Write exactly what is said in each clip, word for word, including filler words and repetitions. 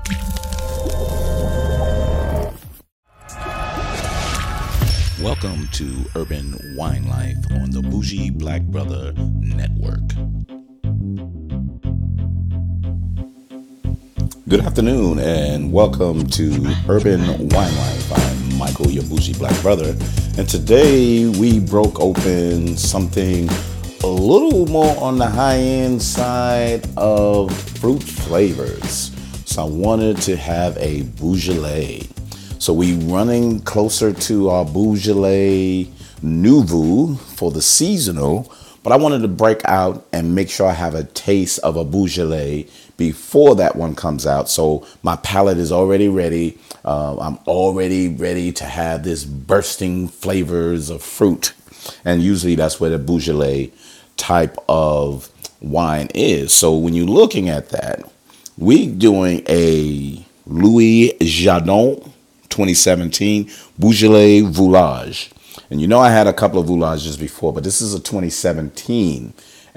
Welcome to Urban Wine Life on the Bougie Black Brother Network. Good afternoon and welcome to Urban Wine Life. I'm Michael, your Bougie Black Brother, and today we broke open something a little more on the high-end side of fruit flavors. So I wanted to have a Beaujolais. So we running closer to our Beaujolais Nouveau for the seasonal, but I wanted to break out and make sure I have a taste of a Beaujolais before that one comes out. So my palate is already ready. Uh, I'm already ready to have this bursting flavors of fruit. And usually that's where the Beaujolais type of wine is. So when you're looking at that, we doing a Louis Jardin twenty seventeen Beaujolais Voulage. And you know I had a couple of Voulages before, but this is a twenty seventeen.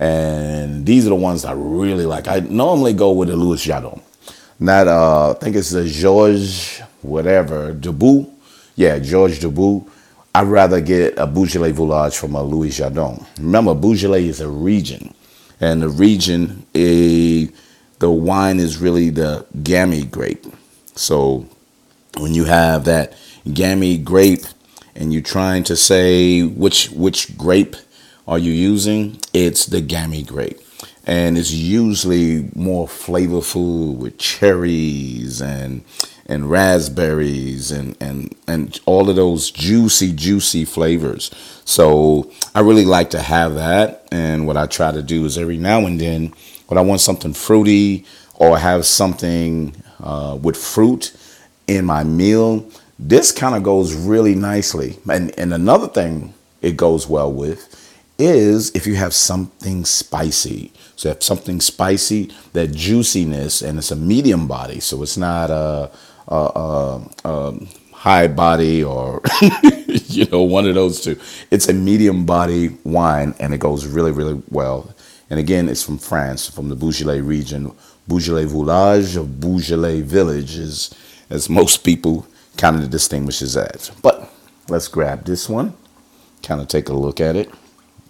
And these are the ones I really like. I normally go with the Louis Jardin. Not, uh, I think it's the Georges, whatever, Dubois. Yeah, Georges Dubois. I'd rather get a Beaujolais Voulage from a Louis Jardin. Remember, Beaujolais is a region. And the region, a, the wine is really the Gamay grape. So when you have that Gamay grape and you're trying to say which which grape are you using, it's the Gamay grape. And it's usually more flavorful with cherries and and raspberries and, and, and all of those juicy, juicy flavors. So I really like to have that. And what I try to do is every now and then, when I want something fruity or have something uh, with fruit in my meal, this kind of goes really nicely. And, and another thing it goes well with is if you have something spicy. So if something spicy, that juiciness, and it's a medium body, so it's not a, a, a, a high body or you know, one of those two. It's a medium body wine, and it goes really, really well. And again, it's from France, from the Beaujolais region. Beaujolais Voulage or Beaujolais Village is, as most people kind of distinguish as that. But let's grab this one, kind of take a look at it.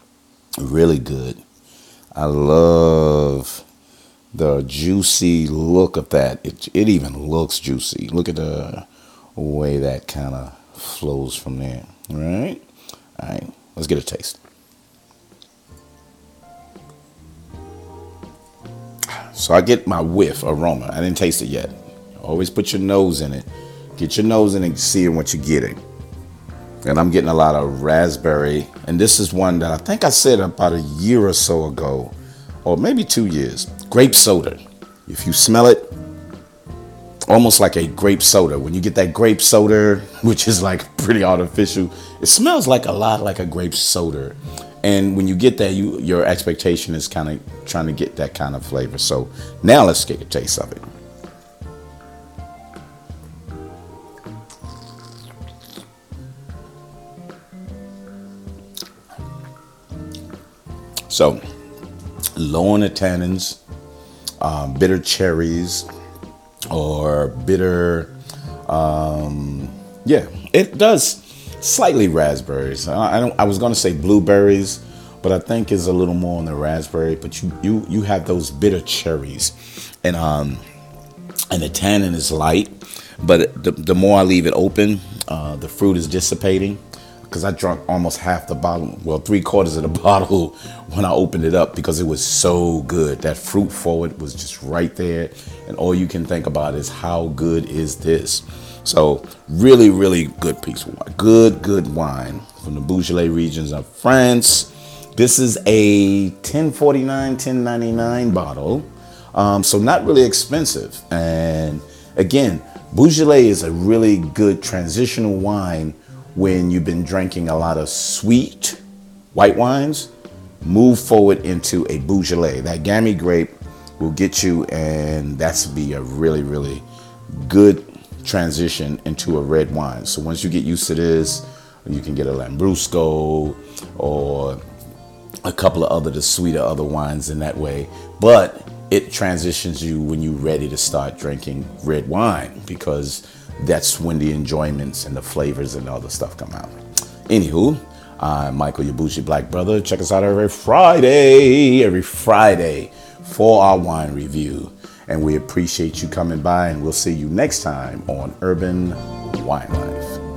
Really good. I love the juicy look of that. It, it even looks juicy. Look at the way that kind of flows from there. All right. All right. Let's get a taste. So I get my whiff aroma. I didn't taste it yet. Always put your nose in it. Get your nose in it and see what you're getting. And I'm getting a lot of raspberry. And this is one that I think I said about a year or so ago, or maybe two years. Grape soda. If you smell it, almost like a grape soda. When you get that grape soda, which is like pretty artificial, it smells like a lot like a grape soda. And when you get that, you your expectation is kind of trying to get that kind of flavor. So now let's get a taste of it. So, low on the tannins, um, bitter cherries, or bitter, um, yeah, it does slightly raspberries. I, I don't. I was going to say blueberries, but I think it's a little more on the raspberry. But you you you have those bitter cherries, and um, and the tannin is light. But the the more I leave it open, uh, the fruit is dissipating. Because I drank almost half the bottle, well, three quarters of the bottle when I opened it up because it was so good. That fruit forward was just right there. And all you can think about is how good is this? So really, really good piece of wine. Good, good wine from the Beaujolais regions of France. This is a ten forty-nine, ten ninety-nine bottle. Um, so not really expensive. And again, Beaujolais is a really good transitional wine. When you've been drinking a lot of sweet white wines, move forward into a Beaujolais. That Gamay grape will get you, and that's be a really, really good transition into a red wine. So once you get used to this, you can get a Lambrusco or a couple of other the sweeter other wines in that way. But it transitions you when you're ready to start drinking red wine, because that's when the enjoyments and the flavors and all the stuff come out. Anywho, I'm Michael, your bougie black brother. Check us out every Friday, every Friday for our wine review. And we appreciate you coming by, and we'll see you next time on Urban Wine Life.